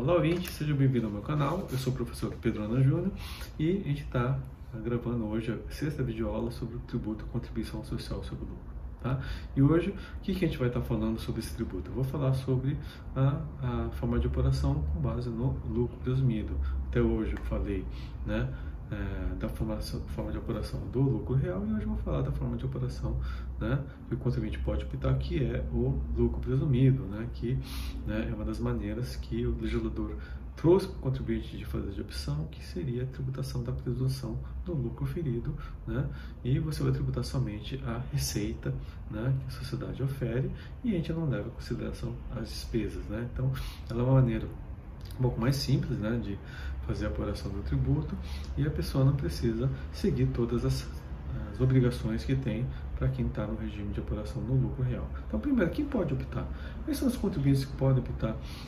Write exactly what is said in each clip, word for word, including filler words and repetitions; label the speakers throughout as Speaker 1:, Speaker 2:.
Speaker 1: Olá, ouvinte, seja bem-vindo ao meu canal. Eu sou o professor Pedro Ana Júnior e a gente está gravando hoje a sexta videoaula sobre o tributo e contribuição social sobre o lucro. Tá? E hoje, o que, que a gente vai estar falando sobre esse tributo? Eu vou falar sobre a, a forma de apuração com base no lucro presumido. Até hoje eu falei, né, é, da forma, forma de apuração do lucro real, e hoje eu vou falar da forma de apuração, né, que o contribuinte pode optar, que é o lucro presumido, né, que, né, é uma das maneiras que o legislador trouxe para o contribuinte de fazer de opção, que seria a tributação da presunção do lucro oferido, né, e você vai tributar somente a receita, né, que a sociedade ofere, e a gente não leva em consideração as despesas, né. Então, ela é uma maneira um pouco mais simples, né, de fazer a apuração do tributo, e a pessoa não precisa seguir todas as, as obrigações que tem para quem está no regime de apuração no lucro real. Então, primeiro, quem pode optar? Quais são os contribuintes que podem optar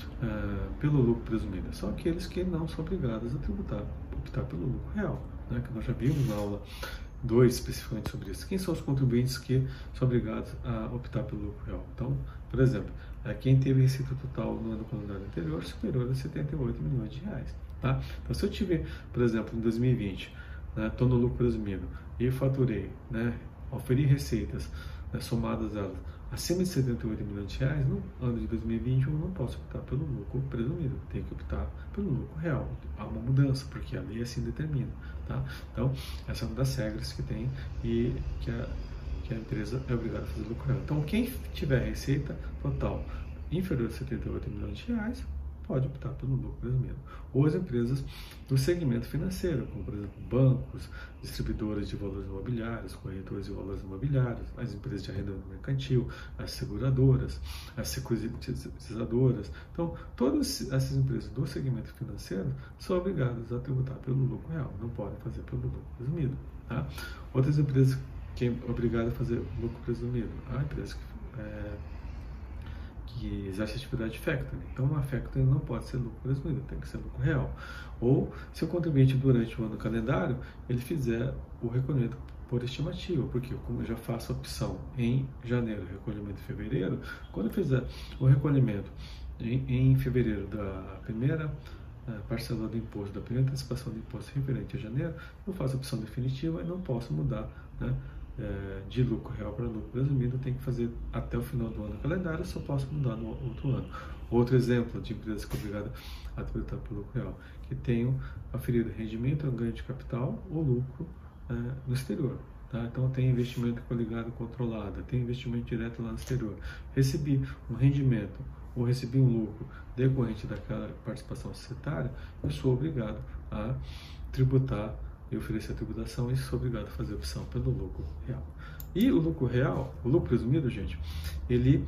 Speaker 1: uh, pelo lucro presumido? São aqueles que não são obrigados a tributar, optar pelo lucro real, né, que nós já vimos na aula dois especificamente sobre isso. Quem são os contribuintes que são obrigados a optar pelo lucro real? Então, por exemplo, quem teve receita total no ano calendário anterior superior a setenta e oito milhões de reais. Tá? Então, se eu tiver, por exemplo, em dois mil e vinte, estou, né, no lucro presumido e faturei, né, oferi receitas, né, somadas elas acima de setenta e oito milhões de reais, no ano de dois mil e vinte eu não posso optar pelo lucro presumido, tenho que optar pelo lucro real. Há uma mudança, porque a lei assim determina. Tá? Então, essa é uma das regras que tem e que a, que a empresa é obrigada a fazer lucro real. Então, quem tiver receita total inferior a setenta e oito milhões de reais, pode optar pelo lucro presumido. Ou as empresas do segmento financeiro, como por exemplo bancos, distribuidores de valores imobiliários, corretores de valores imobiliários, as empresas de arrendamento mercantil, as seguradoras, as securitizadoras. Então, todas essas empresas do segmento financeiro são obrigadas a tributar pelo lucro real, não podem fazer pelo lucro presumido. Tá? Outras empresas que é obrigada a fazer lucro presumido, há empresas que é, que exerce atividade de factoring. Então, uma factoring não pode ser lucro presumido, tem que ser lucro real. Ou, se o contribuinte, durante o ano calendário, ele fizer o recolhimento por estimativa, porque como eu já faço a opção em janeiro, recolhimento em fevereiro, quando eu fizer o recolhimento em, em fevereiro da primeira parcela do imposto, da primeira antecipação do imposto referente a janeiro, eu faço a opção definitiva e não posso mudar, né, de lucro real para lucro presumido, tem que fazer até o final do ano calendário, só posso mudar no outro ano. Outro exemplo de empresas que é obrigada a tributar pelo lucro real, que tenham aferido rendimento, ganho de capital ou lucro é, no exterior. Tá? Então, tem investimento coligado controlado, tem investimento direto lá no exterior. Recebi um rendimento ou recebi um lucro decorrente daquela participação societária, eu sou obrigado a tributar e oferecer a tributação, e sou obrigado a fazer a opção pelo lucro real. E o lucro real, o lucro presumido, gente, ele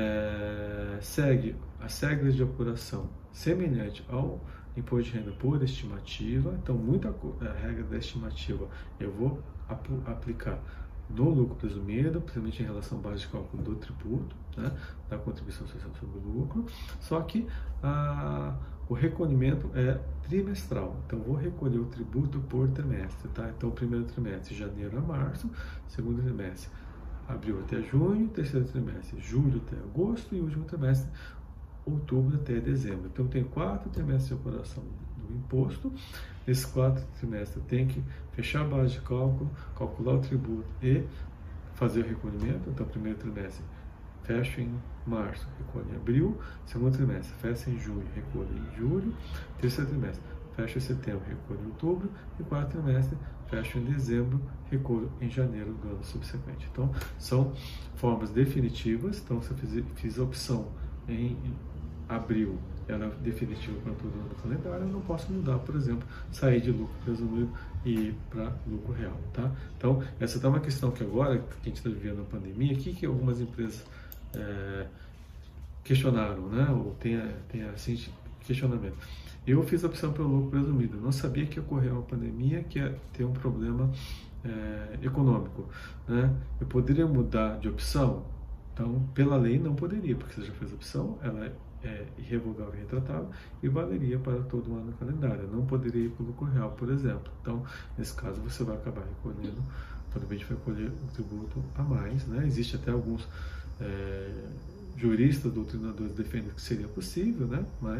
Speaker 1: é, segue as regras de apuração semelhante ao imposto de renda por estimativa. Então, muita a regra da estimativa eu vou ap aplicar no lucro presumido, principalmente em relação à base de cálculo do tributo, né, da contribuição social sobre o lucro, só que a, o recolhimento é trimestral. Então, vou recolher o tributo por trimestre, tá? Então, o primeiro trimestre, janeiro a março, segundo trimestre, abril até junho, terceiro trimestre, julho até agosto, e último trimestre, outubro até dezembro. Então, tem quatro trimestres de apuração do imposto. Nesses quatro trimestres, eu tenho que fechar a base de cálculo, calcular o tributo e fazer o recolhimento. Então, primeiro trimestre, fecho em março, recolho em abril. Segundo trimestre, fecho em junho, recolho em julho. Terceiro trimestre, fecho em setembro, recolho em outubro. E quarto trimestre, fecho em dezembro, recolho em janeiro do ano subsequente. Então, são formas definitivas. Então, se eu fiz, fiz a opção em abril, ela é definitiva para todo ano do calendário, eu não posso mudar, por exemplo, sair de lucro presumido e ir para lucro real, tá? Então, essa é uma questão que agora, que a gente está vivendo a pandemia, aqui que algumas empresas é, questionaram, né? Ou tem, tem assim, questionamento. Eu fiz a opção pelo lucro presumido, não sabia que ocorreu uma pandemia, que ia ter um problema é, econômico, né? Eu poderia mudar de opção? Então, pela lei, não poderia, porque você já fez a opção, ela é é irrevogável e retratável e valeria para todo o ano calendário. Não poderia ir para o lucro real, por exemplo. Então, nesse caso, você vai acabar recolhendo, provavelmente vai colher o tributo a mais, né? Existe até alguns é, juristas, doutrinadores defendem que seria possível, né? Mas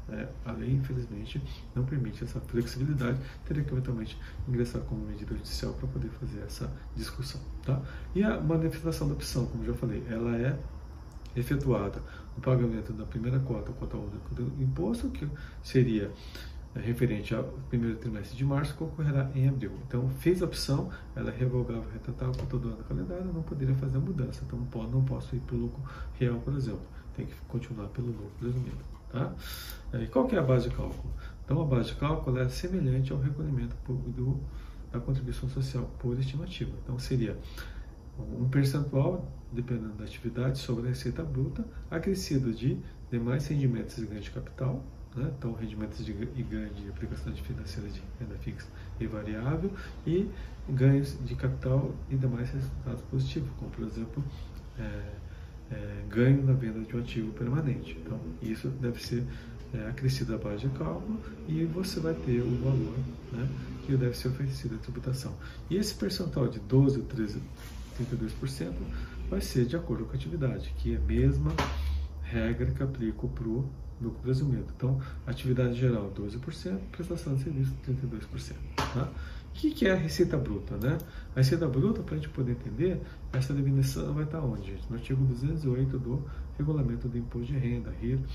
Speaker 1: é, a lei, infelizmente, não permite essa flexibilidade, teria que eventualmente ingressar como medida judicial para poder fazer essa discussão. Tá? E a manifestação da opção, como já falei, ela é efetuada no pagamento da primeira cota, cota única do imposto, que seria referente ao primeiro trimestre de março, que ocorrerá em abril. Então, fez a opção, ela é revogável, retratável para todo ano do calendário, não poderia fazer a mudança. Então, não posso, não posso ir para o lucro real, por exemplo. Tem que continuar pelo lucro presumido. Tá? E qual que é a base de cálculo? Então, a base de cálculo é semelhante ao recolhimento do, da contribuição social por estimativa. Então, seria um percentual, dependendo da atividade, sobre a receita bruta, acrescido de demais rendimentos e ganho de capital, né? Então, rendimentos de, e ganho de aplicação de financeira de renda fixa e variável, e ganhos de capital e demais resultados positivos, como, por exemplo, é, é, ganho na venda de um ativo permanente. Então, isso deve ser é, acrescido à base de cálculo e você vai ter o valor, né, que deve ser oferecido à tributação. E esse percentual de doze, treze, trinta e dois por cento vai ser de acordo com a atividade, que é a mesma regra que aplico para o lucro presumido. Então, atividade geral doze por cento, prestação de serviço trinta e dois por cento. Tá? O que, que é a receita bruta? Né? A receita bruta, para a gente poder entender, essa definição vai estar onde, gente? No artigo duzentos e oito do Regulamento do Imposto de Renda, R I R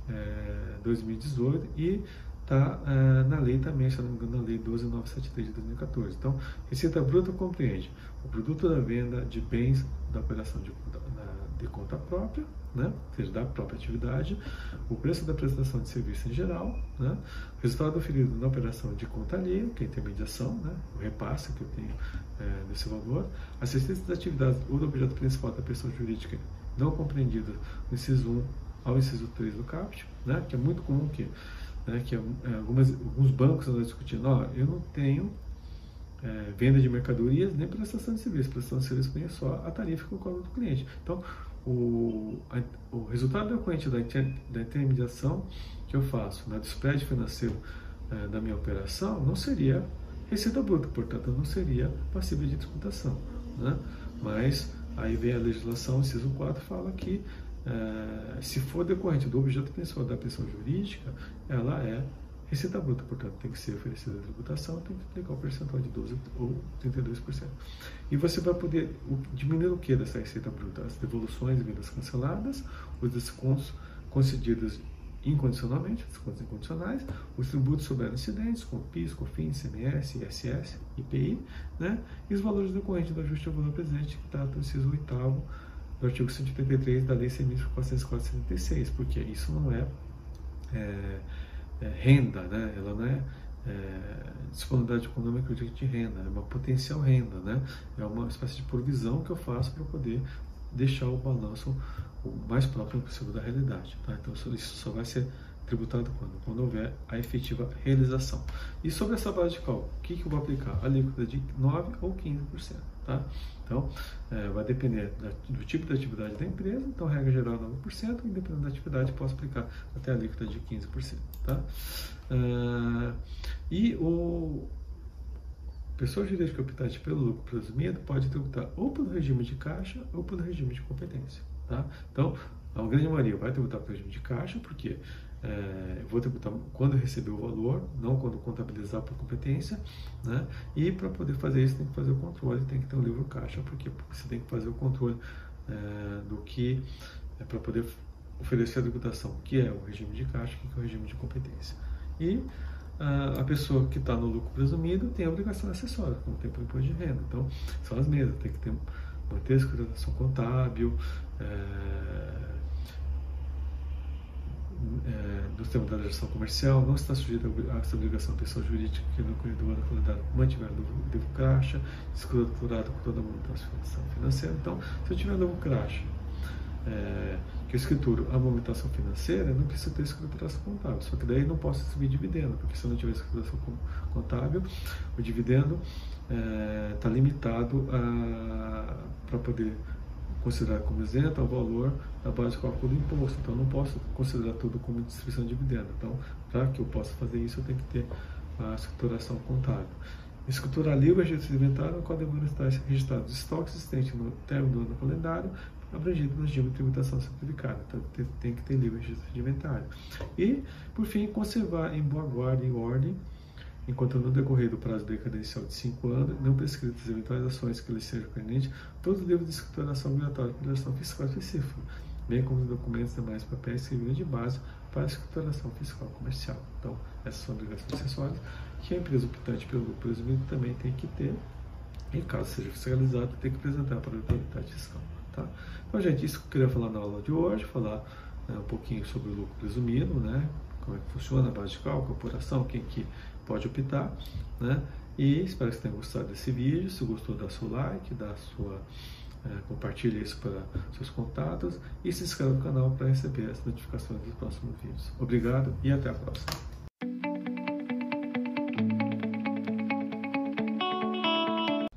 Speaker 1: é, dois mil e dezoito, e está é, na lei também, se não me engano, na lei doze mil novecentos e setenta e três de dois mil e quatorze. Então, receita bruta compreende o produto da venda de bens da operação de, de conta própria, né? Ou seja, da própria atividade, o preço da prestação de serviço em geral, né? O resultado oferido na operação de conta alheia, que é a intermediação, né? O repasse que eu tenho é, desse valor, assistência das atividades ou do objeto principal da pessoa jurídica não compreendida no inciso um ao inciso três do caput, né? Que é muito comum que, né? que é, algumas, alguns bancos andam discutindo, ó, eu não tenho É, venda de mercadorias, nem prestação de serviço. Prestação de serviço é só a tarifa que eu cobro do cliente. Então, o, a, o resultado decorrente da, inter, da intermediação que eu faço, né, do spread financeiro é, da minha operação, não seria receita bruta, portanto, não seria passível de tributação. Né? Mas, aí vem a legislação, inciso quatro, fala que é, se for decorrente do objeto principal da pessoa jurídica, ela é receita bruta, portanto, tem que ser oferecida a tributação, tem que aplicar o percentual de doze ou trinta e dois por cento. E você vai poder diminuir o que dessa receita bruta? As devoluções e vendas canceladas, os descontos concedidos incondicionalmente, descontos incondicionais, os tributos sobre incidentes, como PIS, COFINS, I C M S, I S S, I P I, né? E os valores decorrentes do ajuste ao valor presente, que está no inciso oitavo do artigo cento e oitenta e três da Lei seis mil quatrocentos e quatro de setenta e seis, porque isso não é, é É, renda, né? Ela não é, é disponibilidade econômica de renda, é uma potencial renda, né? É uma espécie de provisão que eu faço para poder deixar o balanço o mais próximo possível da realidade. Tá? Então isso só vai ser tributado quando? Quando houver a efetiva realização. E sobre essa base de cálculo, o que, que eu vou aplicar? A alíquota de nove por cento ou quinze por cento. Tá? Então, é, vai depender da, do tipo de atividade da empresa, então regra geral nove por cento, e dependendo da atividade posso aplicar até a alíquota de quinze por cento. Tá? Uh, e o pessoa jurídica optante pelo lucro presumido pode tributar ou pelo regime de caixa ou pelo regime de competência. Tá? Então, a grande maioria vai tributar pelo regime de caixa, porque é, eu vou tributar quando receber o valor, não quando contabilizar por competência, né? E para poder fazer isso tem que fazer o controle, tem que ter um livro caixa, porque você tem que fazer o controle é, do que é para poder oferecer a tributação, que é o regime de caixa, que é o regime de competência. E a, a pessoa que está no lucro presumido tem a obrigação acessória, como tem para o imposto de renda. Então, são as mesmas, tem que ter manter a escrituração contábil, é, É, do sistema da legislação comercial, não está sujeita a essa obrigação a pessoa jurídica que no correr do ano calendário mantiver o livro caixa, escriturado com toda a movimentação financeira. Então, se eu tiver livro caixa, é, que eu escrituro a movimentação financeira, eu não preciso ter escrituração contábil, só que daí não posso subir dividendo, porque se eu não tiver escrituração contábil, o dividendo está é, limitado para poder considerar como isento ao valor da base de cálculo do imposto. Então, eu não posso considerar tudo como distribuição de dividendo. Então, para que eu possa fazer isso, eu tenho que ter a escrituração contábil. Escritura livre é registro de inventário, no qual deverão estar registrados estoques existentes no término do ano calendário abrangido no regime de tributação simplificada. Então, tem, tem que ter livre registro de inventário. E, por fim, conservar em boa guarda, em ordem, enquanto no decorrer do prazo decadencial de cinco anos, não prescritas eventuais ações que lhes sejam pendentes, todos os livros de escrituração obrigatória de legislação fiscal específica, bem como os documentos e demais papéis que serviram de base para a escrituração fiscal comercial. Então, essas são obrigações acessórias que a empresa optante pelo lucro presumido também tem que ter, e caso seja fiscalizado, tem que apresentar para a autoridade fiscal. Tá? Então, gente, isso que eu queria falar na aula de hoje, falar né, um pouquinho sobre o lucro presumido, né, como é que funciona a base de cálculo, a apuração, quem que pode optar, né, e espero que você tenha gostado desse vídeo. Se gostou, dá seu like, dá sua, é, compartilha isso para seus contatos e se inscreva no canal para receber as notificações dos próximos vídeos. Obrigado e até a próxima.